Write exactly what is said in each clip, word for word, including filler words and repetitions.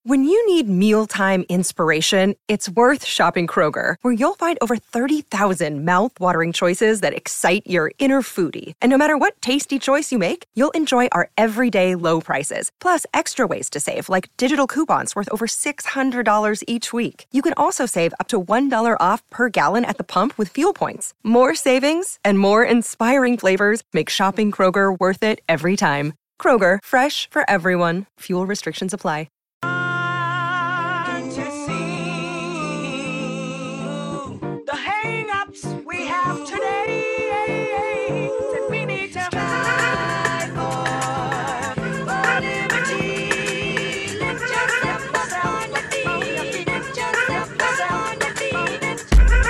When you need mealtime inspiration, it's worth shopping Kroger, where you'll find over thirty thousand mouth-watering choices that excite your inner foodie. And no matter what tasty choice you make, you'll enjoy our everyday low prices, plus extra ways to save, like digital coupons worth over six hundred dollars each week. You can also save up to one dollar off per gallon at the pump with fuel points. More savings and more inspiring flavors make shopping Kroger worth it every time. Kroger, fresh for everyone. Fuel restrictions apply. We have today that we need to strive for, for liberty. Lift yourself up on your feet. Lift yourself up on your feet.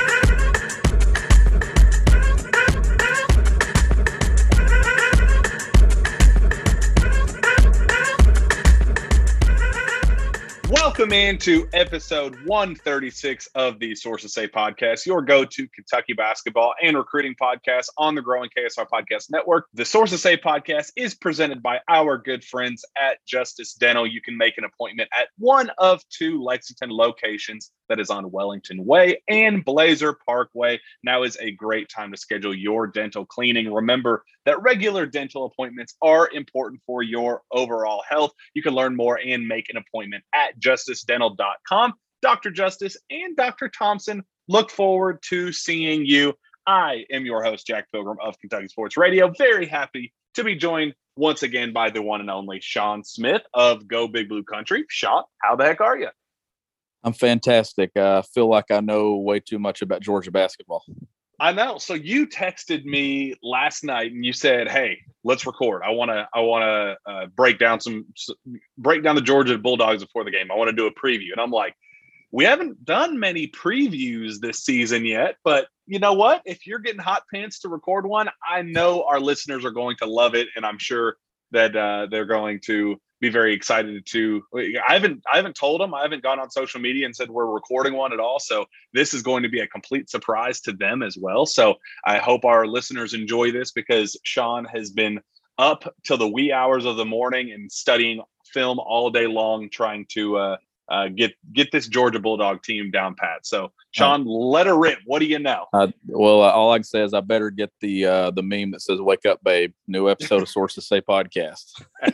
Welcome into episode one thirty-six of the Sources Say podcast, your go-to Kentucky basketball and recruiting podcast on the growing K S R Podcast Network. The Sources Say podcast is presented by our good friends at Justice Dental. You can make an appointment at one of two Lexington locations, that is on Wellington Way and Blazer Parkway. Now is a great time to schedule your dental cleaning. Remember that regular dental appointments are important for your overall health. You can learn more and make an appointment at justice dental dot com. Doctor Justice and Doctor Thompson look forward to seeing you. I am your host, Jack Pilgrim of Kentucky Sports Radio. Very happy to be joined once again by the one and only Sean Smith of Go Big Blue Country. Sean, how the heck are you? I'm fantastic. I uh, feel like I know way too much about Georgia basketball. I know. So you texted me last night and you said, "Hey, let's record. I want to. I want to uh, break down some break down the Georgia Bulldogs before the game. I want to do a preview." And I'm like, "We haven't done many previews this season yet, but you know what? If you're getting hot pants to record one, I know our listeners are going to love it, and I'm sure that uh, they're going to be very excited to. I haven't I haven't told them. I haven't gone on social media and said we're recording one at all. So this is going to be a complete surprise to them as well. So I hope our listeners enjoy this, because Sean has been up till the wee hours of the morning and studying film all day long, trying to uh, uh, get get this Georgia Bulldog team down pat. So Sean, let her rip. What do you know? Uh, well, uh, all I can say is I better get the uh, the meme that says "Wake up, babe." New episode of Sources Say podcast.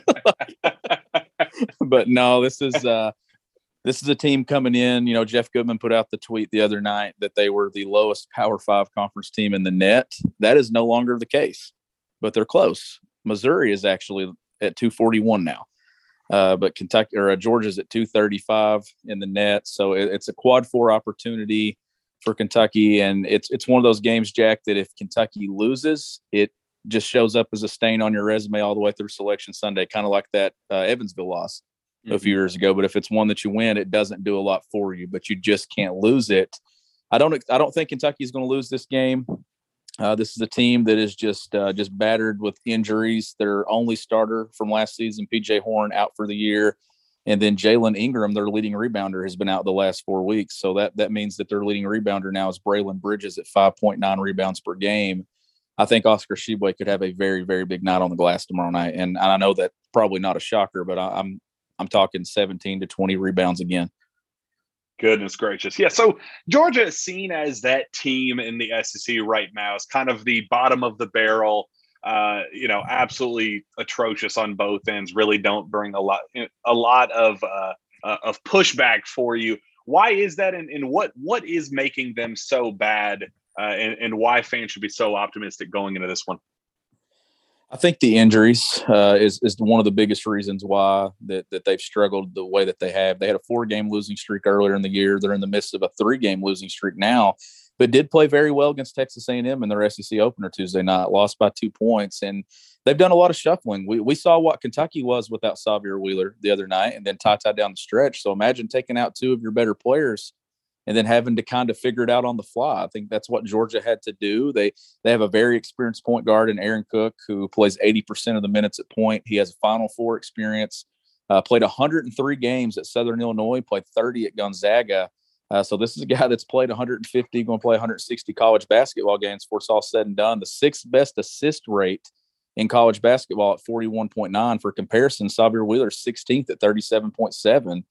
But no, this is uh, this is a team coming in. You know, Jeff Goodman put out the tweet the other night that they were the lowest Power Five conference team in the net. That is no longer the case, but they're close. Missouri is actually at two forty-one now, uh, but Kentucky or uh, Georgia's at two thirty-five in the net. So it, it's a quad four opportunity for Kentucky, and it's it's one of those games, Jack, that if Kentucky loses, it just shows up as a stain on your resume all the way through Selection Sunday, kind of like that uh, Evansville loss mm-hmm. a few years ago. But if it's one that you win, it doesn't do a lot for you, but you just can't lose it. I don't I don't think Kentucky is going to lose this game. Uh, this is a team that is just uh, just battered with injuries. Their only starter from last season, P J Horn, out for the year. And then Jalen Ingram, their leading rebounder, has been out the last four weeks. So that, that means that their leading rebounder now is Braylon Bridges at five point nine rebounds per game. I think Oscar Tshiebwe could have a very, very big night on the glass tomorrow night. And I know that's probably not a shocker, but I, I'm I'm talking seventeen to twenty rebounds again. Goodness gracious. Yeah, so Georgia is seen as that team in the S E C right now. It's kind of the bottom of the barrel, uh, you know, absolutely atrocious on both ends, really don't bring a lot a lot of uh, uh, of pushback for you. Why is that, and, and what what is making them so bad, uh, and, and why fans should be so optimistic going into this one? I think the injuries uh, is is one of the biggest reasons why that, that they've struggled the way that they have. They had a four-game losing streak earlier in the year. They're in the midst of a three-game losing streak now, but did play very well against Texas A and M in their S E C opener Tuesday night, lost by two points. And they've done a lot of shuffling. We we saw what Kentucky was without Xavier Wheeler the other night, and then Tata down the stretch. So imagine taking out two of your better players and then having to kind of figure it out on the fly. I think that's what Georgia had to do. They they have a very experienced point guard in Aaron Cook, who plays eighty percent of the minutes at point. He has a Final Four experience, uh, played one hundred three games at Southern Illinois, played thirty at Gonzaga. Uh, so this is a guy that's played one hundred fifty, going to play one hundred sixty college basketball games before it's all said and done. The sixth best assist rate in college basketball at forty-one point nine. For comparison, Xavier Wheeler sixteenth at thirty-seven point seven.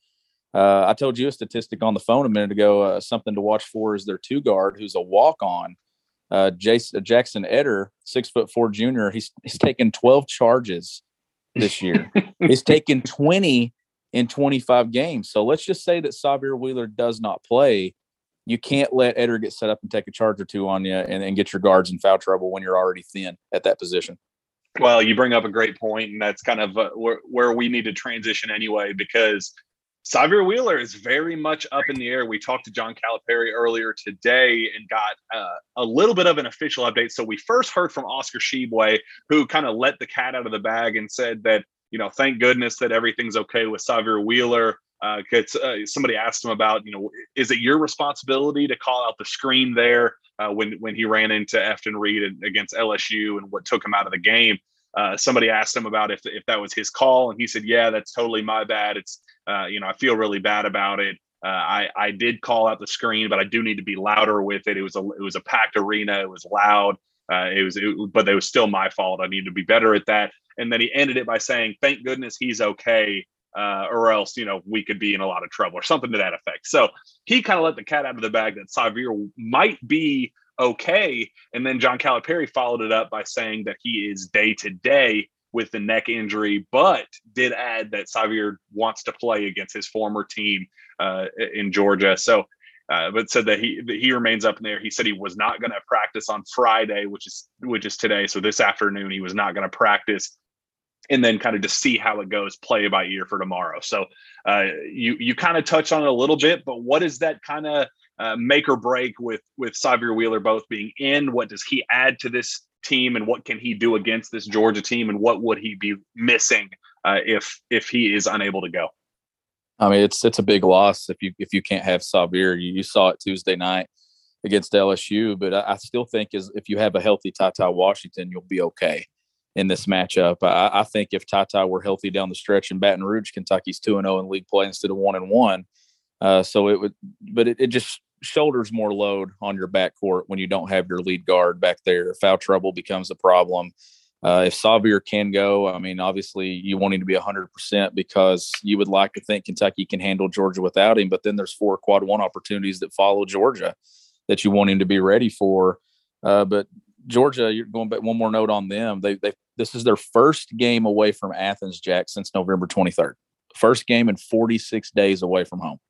Uh, I told you a statistic on the phone a minute ago. Uh, something to watch for is their two guard, who's a walk on. Uh, Jason, Jackson Eder, six foot four junior. He's he's taken twelve charges this year. He's taken twenty in twenty-five games. So let's just say that Xavier Wheeler does not play. You can't let Eder get set up and take a charge or two on you and, and get your guards in foul trouble when you're already thin at that position. Well, you bring up a great point, and that's kind of uh, where, where we need to transition anyway, because Xavier Wheeler is very much up in the air. We talked to John Calipari earlier today and got uh, a little bit of an official update. So we first heard from Oscar Tshiebwe, who kind of let the cat out of the bag and said that, you know, thank goodness that everything's okay with Xavier Wheeler. Uh, cause, uh, somebody asked him about, you know, is it your responsibility to call out the screen there uh, when when he ran into Efton Reed against L S U and what took him out of the game? Uh, somebody asked him about if if that was his call, and he said, "Yeah, that's totally my bad. It's uh, you know, I feel really bad about it. Uh, I I did call out the screen, but I do need to be louder with it. It was a it was a packed arena. It was loud. Uh, it was, it, but it was still my fault. I need to be better at that." And then he ended it by saying, "Thank goodness he's okay, uh, or else, you know, we could be in a lot of trouble," or something to that effect. So he kind of let the cat out of the bag that Xavier might be okay. And then John Calipari followed it up by saying that he is day to day with the neck injury, but did add that Xavier wants to play against his former team uh, in Georgia. So, uh, but said that he that he remains up in there. He said he was not going to practice on Friday, which is which is today. So this afternoon he was not going to practice, and then kind of to see how it goes, play by ear for tomorrow. So uh, you you kind of touched on it a little bit, but what is that kind of uh, make or break with with Xavier Wheeler both being in? What does he add to this team, and what can he do against this Georgia team, and what would he be missing uh, if if he is unable to go? I mean, it's it's a big loss if you if you can't have Xavier. You, you saw it Tuesday night against L S U, but I, I still think is if you have a healthy Ty Ty Washington, you'll be okay in this matchup. I, I think if Ty Ty were healthy down the stretch in Baton Rouge, Kentucky's two and zero in league play instead of one and one. Uh, so it would, but it, it just shoulders more load on your backcourt when you don't have your lead guard back there. Foul trouble becomes a problem. Uh, if Xavier can go, I mean, obviously you want him to be one hundred percent because you would like to think Kentucky can handle Georgia without him. But then there's four quad one opportunities that follow Georgia that you want him to be ready for. Uh, but Georgia, you're going back one more note on them. They, they, this is their first game away from Athens, Jack, since November twenty-third. First game in forty-six days away from home.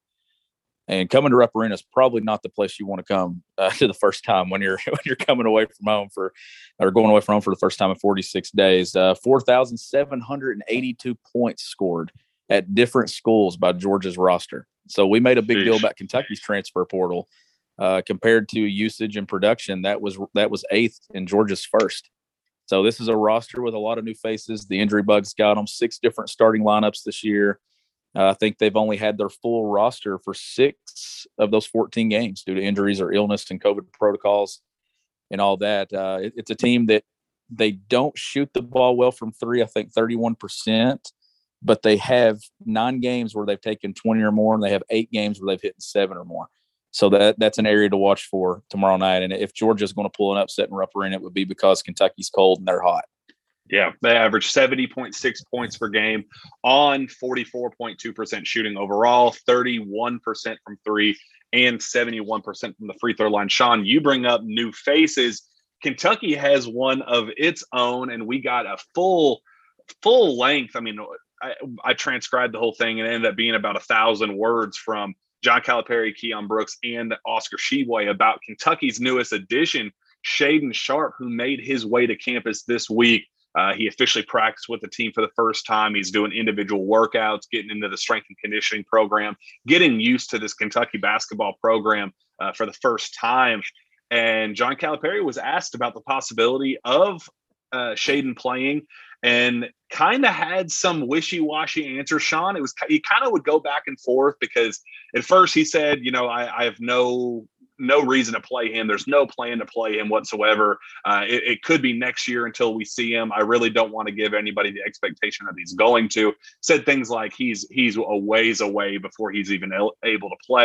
And coming to Rupp Arena is probably not the place you want to come uh, to the first time when you're when you're coming away from home for or going away from home for the first time in forty-six days. Uh, four thousand seven hundred eighty-two points scored at different schools by Georgia's roster. So we made a big Sheesh. deal about Kentucky's transfer portal uh, compared to usage and production. That was that was eighth in Georgia's first. So this is a roster with a lot of new faces. The injury bugs got them six different starting lineups this year. Uh, I think they've only had their full roster for six of those fourteen games due to injuries or illness and COVID protocols and all that. Uh, it, it's a team that they don't shoot the ball well from three, I think thirty-one percent, but they have nine games where they've taken twenty or more, and they have eight games where they've hit seven or more. So that that's an area to watch for tomorrow night. And if Georgia's going to pull an upset in Rupp Arena, it would be because Kentucky's cold and they're hot. Yeah, they average seventy point six points per game on forty-four point two percent shooting overall, thirty-one percent from three, and seventy-one percent from the free throw line. Sean, you bring up new faces. Kentucky has one of its own, and we got a full, full length. I mean, I, I transcribed the whole thing, and it ended up being about a thousand words from John Calipari, Keon Brooks, and Oscar Tshiebwe about Kentucky's newest addition, Shaedon Sharpe, who made his way to campus this week. Uh, he officially practiced with the team for the first time. He's doing individual workouts, getting into the strength and conditioning program, getting used to this Kentucky basketball program uh, for the first time. And John Calipari was asked about the possibility of uh, Shaedon playing and kind of had some wishy-washy answers, Sean. It was he kind of would go back and forth because at first he said, you know, I, I have no – no reason to play him. There's no plan to play him whatsoever. Uh, it, it could be next year until we see him. I really don't want to give anybody the expectation that he's going to. Said things like he's he's a ways away before he's even able to play.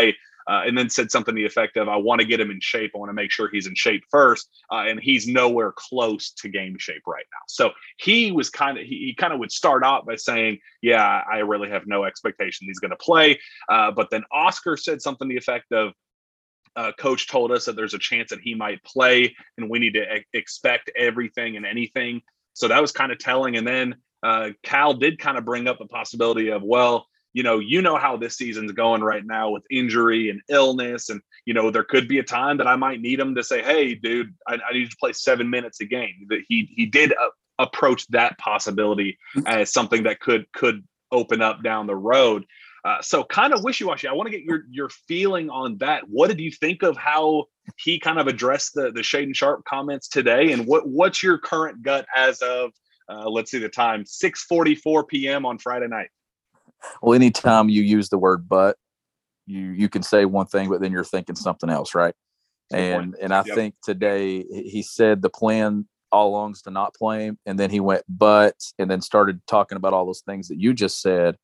uh, and then said something to the effect of, I want to get him in shape. I want to make sure he's in shape first. Uh, and he's nowhere close to game shape right now. So he was kind of, he, he kind of would start out by saying, yeah, I really have no expectation he's going to play. Uh, but then Oscar said something to the effect of, uh, coach told us that there's a chance that he might play and we need to e- expect everything and anything. So that was kind of telling. And then uh, Cal did kind of bring up the possibility of, well, you know, you know how this season's going right now with injury and illness. And, you know, there could be a time that I might need him to say, hey, dude, I, I need to play seven minutes a game. That he he did uh, approach that possibility as something that could could open up down the road. Uh, so kind of wishy-washy. I want to get your your feeling on that. What did you think of how he kind of addressed the, the Shaedon Sharpe comments today? And what what's your current gut as of, uh, let's see the time, six forty-four p.m. on Friday night? Well, anytime you use the word but, you you can say one thing, but then you're thinking something else, right? Good and point. and I Yep. think today he said the plan all along is to not play him, and then he went but, and then started talking about all those things that you just said.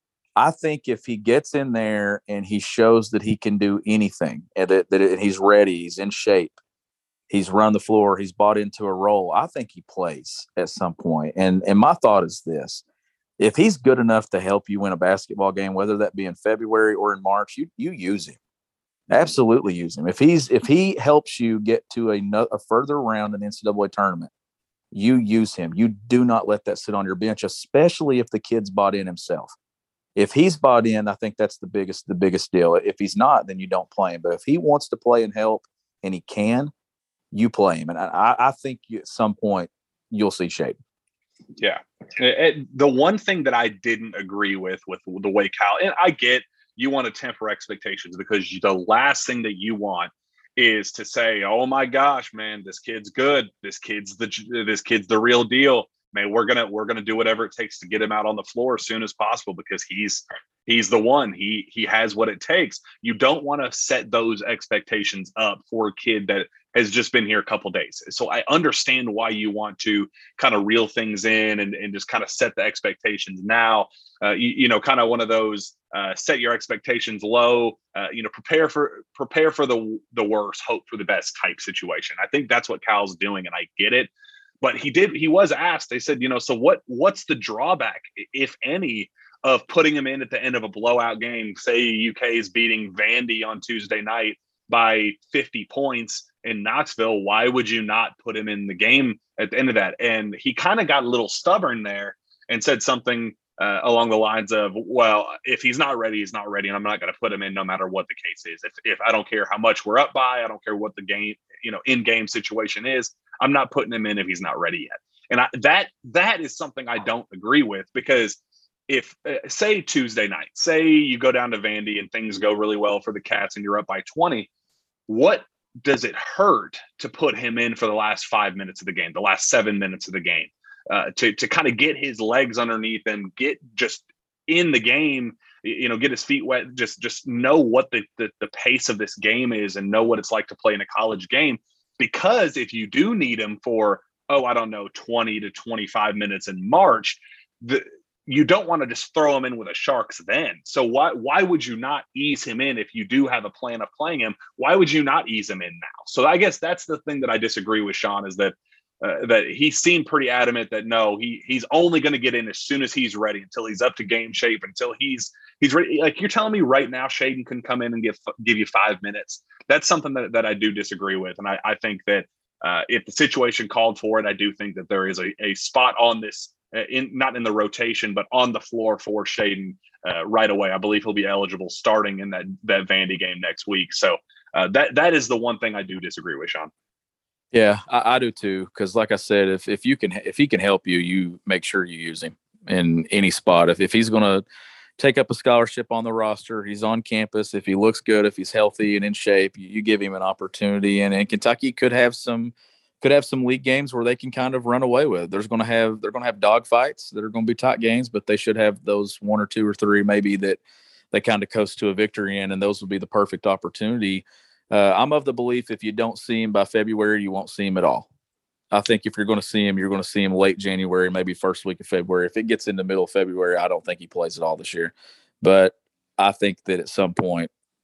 I think if he gets in there and he shows that he can do anything, and that, that it, he's ready, he's in shape, he's run the floor, he's bought into a role, I think he plays at some point. And and my thought is this: if he's good enough to help you win a basketball game, whether that be in February or in March, you you use him. Absolutely use him. If he's if he helps you get to a, no, a further round in the N C double A tournament, you use him. You do not let that sit on your bench, especially if the kid's bought in himself. If he's bought in, I think that's the biggest the biggest deal. If he's not, then you don't play him. But if he wants to play and help, and he can, you play him. And I, I think you, at some point you'll see Shaedon. Yeah. It, it- the one thing that I didn't agree with, with the way Cal, and I get you want to temper expectations because you, the last thing that you want is to say, oh my gosh, man, this kid's good. This kid's the, this kid's the real deal. Man, we're going to, we're going to do whatever it takes to get him out on the floor as soon as possible because he's, he's the one. He, he has what it takes. You don't want to set those expectations up for a kid that has just been here a couple of days. So I understand why you want to kind of reel things in and, and just kind of set the expectations now. Uh, you, you know, kind of one of those uh, set your expectations low. Uh, you know, prepare for prepare for the the worst, hope for the best type situation. I think that's what Cal's doing, and I get it. But he did. He was asked. They said, you know, so what? What's the drawback, if any, of putting him in at the end of a blowout game? Say U K is beating Vandy on Tuesday night by fifty points in Knoxville. Why would you not put him in the game at the end of that? And he kind of got a little stubborn there and said something uh, along the lines of, well, if he's not ready, he's not ready. And I'm not going to put him in no matter what the case is. If, if I don't care how much we're up by, I don't care what the game, you know, in-game situation is, I'm not putting him in if he's not ready yet. And I, that, that is something I don't agree with, because if uh, say Tuesday night, say you go down to Vandy and things go really well for the Cats and you're up by twenty, what does it hurt to put him in for the last five minutes of the game, the last seven minutes of the game, uh, to, to kind of get his legs underneath and get just in the game, you know, get his feet wet, just, just know what the, the, the pace of this game is and know what it's like to play in a college game. Because if you do need him for, oh, I don't know, twenty to twenty-five minutes in March, the, you don't want to just throw him in with the Sharks then. So why why would you not ease him in if you do have a plan of playing him? Why would you not ease him in now? So I guess that's the thing that I disagree with Sean, is that uh, that he seemed pretty adamant that no, he he's only going to get in as soon as he's ready, until he's up to game shape, until he's he's ready. Like, you're telling me right now Shaedon can come in and give give you five minutes. That's something that, that I do disagree with. And I, I think that uh, if the situation called for it, I do think that there is a, a spot on this, uh, in not in the rotation, but on the floor for Shaedon uh, right away. I believe he'll be eligible starting in that, that Vandy game next week. So uh, that that is the one thing I do disagree with, Sean. Yeah, I, I do too. Because like I said, if if you can if he can help you, you make sure you use him in any spot. If if he's going to take up a scholarship on the roster, he's on campus, if he looks good, if he's healthy and in shape, you, you give him an opportunity. And, and Kentucky could have some could have some league games where they can kind of run away with. There's going to have they're going to have dog fights that are going to be tight games, but they should have those one or two or three maybe that they kind of coast to a victory in, and those would be the perfect opportunity. Uh, I'm of the belief if you don't see him by February, you won't see him at all. I think if you're going to see him, you're going to see him late January, maybe first week of February. If it gets in the middle of February, I don't think he plays at all this year. But I think that at some point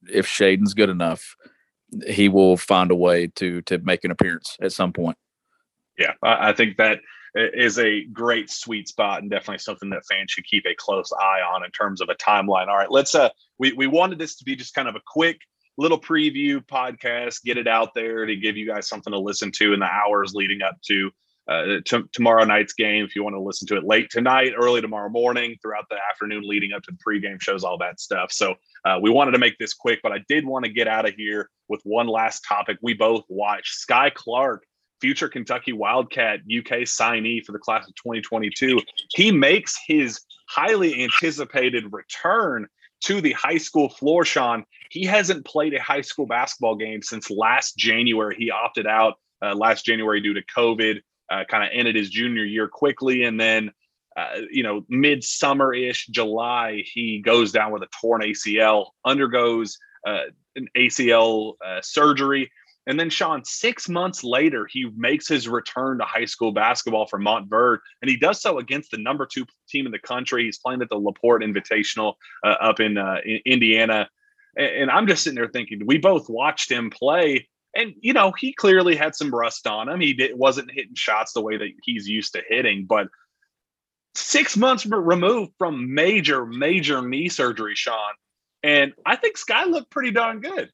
if Shaden's good enough, he will find a way to to make an appearance at some point. Yeah, I, I think that is a great sweet spot and definitely something that fans should keep a close eye on in terms of a timeline. All right, let's uh we, we wanted this to be just kind of a quick little preview podcast, get it out there to give you guys something to listen to in the hours leading up to uh, t- tomorrow night's game. If you want to listen to it late tonight, early tomorrow morning, throughout the afternoon leading up to the pregame shows, all that stuff. So uh, we wanted to make this quick, but I did want to get out of here with one last topic. We both watched Sky Clark, future Kentucky Wildcat U K signee for the class of twenty twenty-two. He makes his highly anticipated return to the high school floor, Sean. He hasn't played a high school basketball game since last January. He opted out uh, last January due to COVID, uh, kind of ended his junior year quickly. And then, uh, you know, midsummer-ish, July, he goes down with a torn A C L, undergoes uh, an A C L uh, surgery. And then, Sean, six months later, he makes his return to high school basketball for Montverde, and he does so against the number two team in the country. He's playing at the LaPorte Invitational uh, up in, uh, in Indiana. And, and I'm just sitting there thinking, we both watched him play, and, you know, he clearly had some rust on him. He did, wasn't hitting shots the way that he's used to hitting, but six months removed from major, major knee surgery, Sean, and I think Sky looked pretty darn good.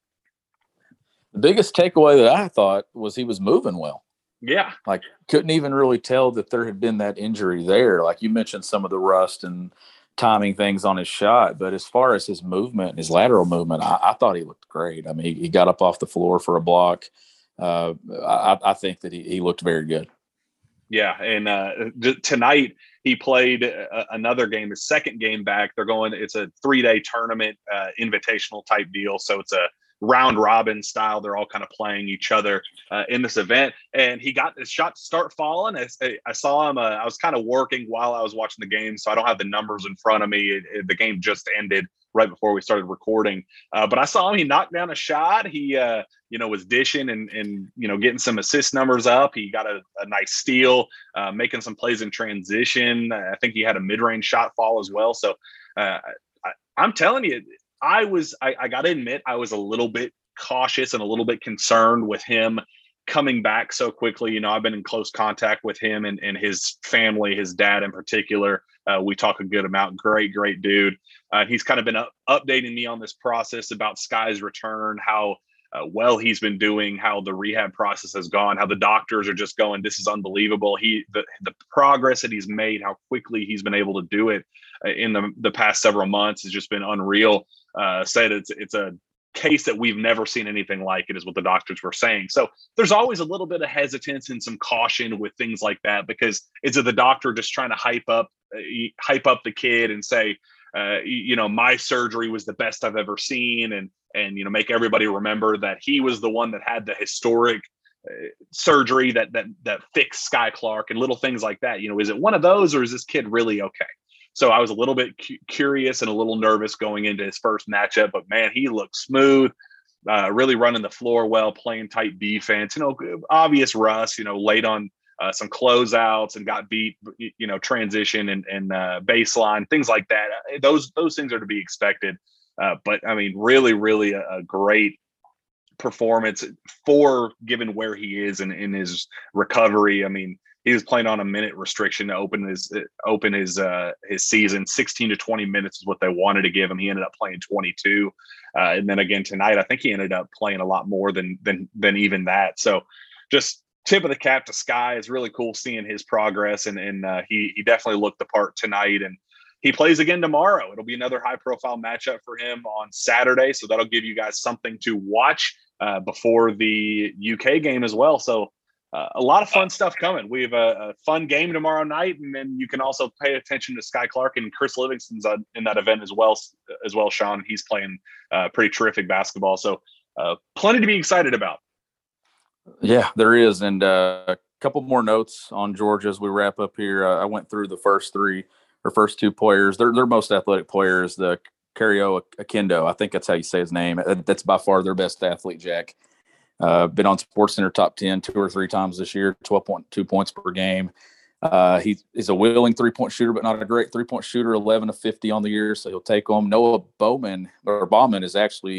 The biggest takeaway that I thought was he was moving well. Yeah. Like, couldn't even really tell that there had been that injury there. Like you mentioned, some of the rust and timing things on his shot. But as far as his movement and his lateral movement, I, I thought he looked great. I mean, he, he got up off the floor for a block. Uh, I, I think that he, he looked very good. Yeah. And uh, d- tonight he played a- another game, his second game back. They're going, it's a three day tournament, uh, invitational type deal. So it's a round robin style. They're all kind of playing each other uh, in this event. And he got his shot to start falling. I, I saw him. Uh, I was kind of working while I was watching the game, so I don't have the numbers in front of me. It, it, the game just ended right before we started recording. Uh, but I saw him. He knocked down a shot. He, uh, you know, was dishing and, and, you know, getting some assist numbers up. He got a, a nice steal, uh, making some plays in transition. I think he had a mid-range shot fall as well. So uh, I, I'm telling you, I was, I, I got to admit, I was a little bit cautious and a little bit concerned with him coming back so quickly. You know, I've been in close contact with him and, and his family, his dad in particular. Uh, we talk a good amount. Great, great dude. Uh, he's kind of been up, updating me on this process about Sky's return, how uh, well he's been doing, how the rehab process has gone, how the doctors are just going, this is unbelievable. He, the, the progress that he's made, how quickly he's been able to do it uh, in the, the past several months has just been unreal. Uh, said it's it's a case that we've never seen anything like it, is what the doctors were saying. So there's always a little bit of hesitance and some caution with things like that, because is it the doctor just trying to hype up uh, hype up the kid and say, uh, you know, my surgery was the best I've ever seen, and and you know, make everybody remember that he was the one that had the historic uh, surgery that that that fixed Sky Clark and little things like that. You know, is it one of those, or is this kid really okay? So I was a little bit cu- curious and a little nervous going into his first matchup, but man, he looked smooth, uh, really running the floor well, playing tight defense, you know, obvious rust, you know, late on uh, some closeouts and got beat, you know, transition and, and uh, baseline, things like that. Those, those things are to be expected. Uh, but I mean, really, really a, a great performance for given where he is in, in his recovery. I mean, he was playing on a minute restriction to open his open his uh, his season. sixteen to twenty minutes is what they wanted to give him. He ended up playing twenty-two, uh, and then again tonight, I think he ended up playing a lot more than than than even that. So, just tip of the cap to Sky. It's really cool seeing his progress, and and uh, he he definitely looked the part tonight. And he plays again tomorrow. It'll be another high profile matchup for him on Saturday. So that'll give you guys something to watch uh, before the U K game as well. So. Uh, a lot of fun stuff coming. We have a, a fun game tomorrow night, and then you can also pay attention to Sky Clark, and Chris Livingston's uh, in that event as well. As well, Sean, he's playing uh, pretty terrific basketball. So, uh, plenty to be excited about. Yeah, there is, and uh, a couple more notes on Georgia as we wrap up here. Uh, I went through the first three or first two players. They're they're most athletic players. The Kario Akendo, I think that's how you say his name. That's by far their best athlete, Jack. Uh, been on SportsCenter top ten two or three times this year, twelve point two points per game. Uh, he, he's a willing three-point shooter, but not a great three-point shooter, eleven of fifty on the year, so he'll take them. Noah Bowman, or Bauman, is actually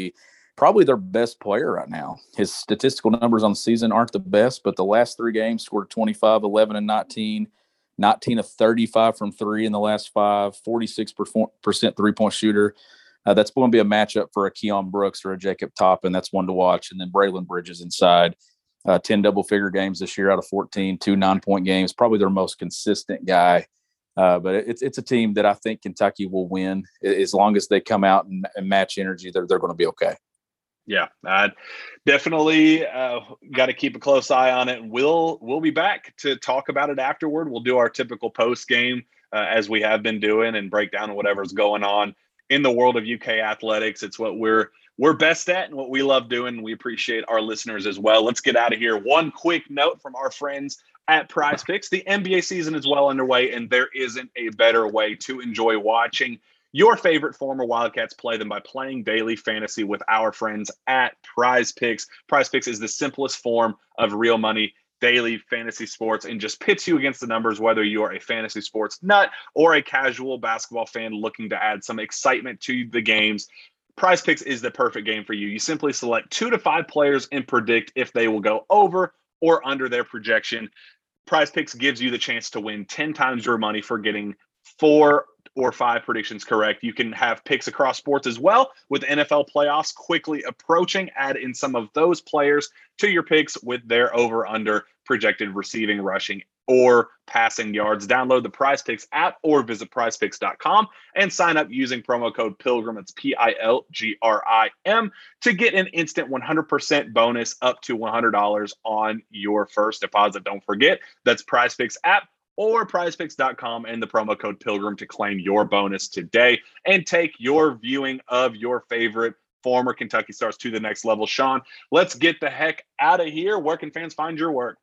probably their best player right now. His statistical numbers on the season aren't the best, but the last three games scored twenty-five, eleven, and nineteen, nineteen of thirty-five from three in the last five, forty-six percent three-point shooter. Uh, that's going to be a matchup for a Keon Brooks or a Jacob Toppin. That's one to watch. And then Braylon Bridges inside. Uh, ten double-figure games this year out of fourteen, two nine-point games, probably their most consistent guy. Uh, but it's it's a team that I think Kentucky will win. As long as they come out and, and match energy, they're, they're going to be okay. Yeah, uh, definitely uh, got to keep a close eye on it. We'll we'll be back to talk about it afterward. We'll do our typical post game uh, as we have been doing and break down whatever's going on in the world of U K athletics. It's what we're we're best at and what we love doing. We appreciate our listeners as well. Let's get out of here. One quick note from our friends at Prize Picks. The N B A season is well underway, and there isn't a better way to enjoy watching your favorite former Wildcats play than by playing daily fantasy with our friends at Prize Picks. Prize Picks is the simplest form of real money daily fantasy sports and just pits you against the numbers, whether you are a fantasy sports nut or a casual basketball fan looking to add some excitement to the games. Prize Picks is the perfect game for you. You simply select two to five players and predict if they will go over or under their projection. Prize Picks gives you the chance to win ten times your money for getting four or five predictions correct. You can have picks across sports as well, with N F L playoffs quickly approaching. Add in some of those players to your picks with their over-under projected receiving, rushing, or passing yards. Download the Prize Picks app or visit prize picks dot com and sign up using promo code PILGRIM. It's P I L G R I M to get an instant one hundred percent bonus up to one hundred dollars on your first deposit. Don't forget, that's Prize Picks app or prize picks dot com and the promo code PILGRIM to claim your bonus today and take your viewing of your favorite former Kentucky Stars to the next level. Sean, let's get the heck out of here. Where can fans find your work?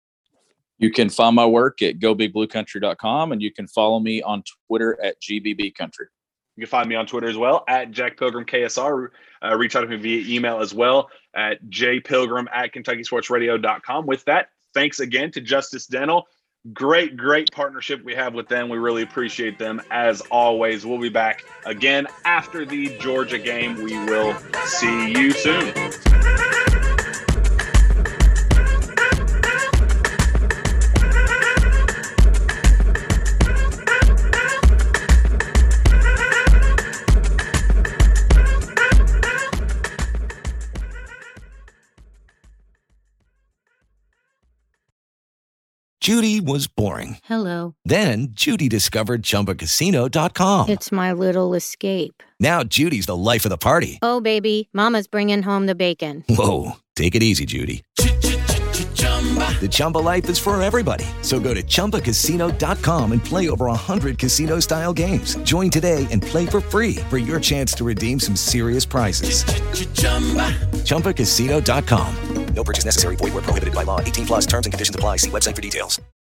You can find my work at go big blue country dot com, and you can follow me on Twitter at G B B Country. You can find me on Twitter as well at Jack Pilgrim K S R. Uh, reach out to me via email as well at jpilgrim at kentucky sports radio dot com. With that, thanks again to Justice Dental. Great, great partnership we have with them. We really appreciate them as always. We'll be back again after the Georgia game. We will see you soon. Judy was boring. Hello. Then Judy discovered Chumba Casino dot com. It's my little escape. Now Judy's the life of the party. Oh, baby, mama's bringing home the bacon. Whoa, take it easy, Judy. The Chumba life is for everybody. So go to chumba casino dot com and play over one hundred casino-style games. Join today and play for free for your chance to redeem some serious prizes. chumba casino dot com. No purchase necessary. Void where prohibited by law. eighteen plus terms and conditions apply. See website for details.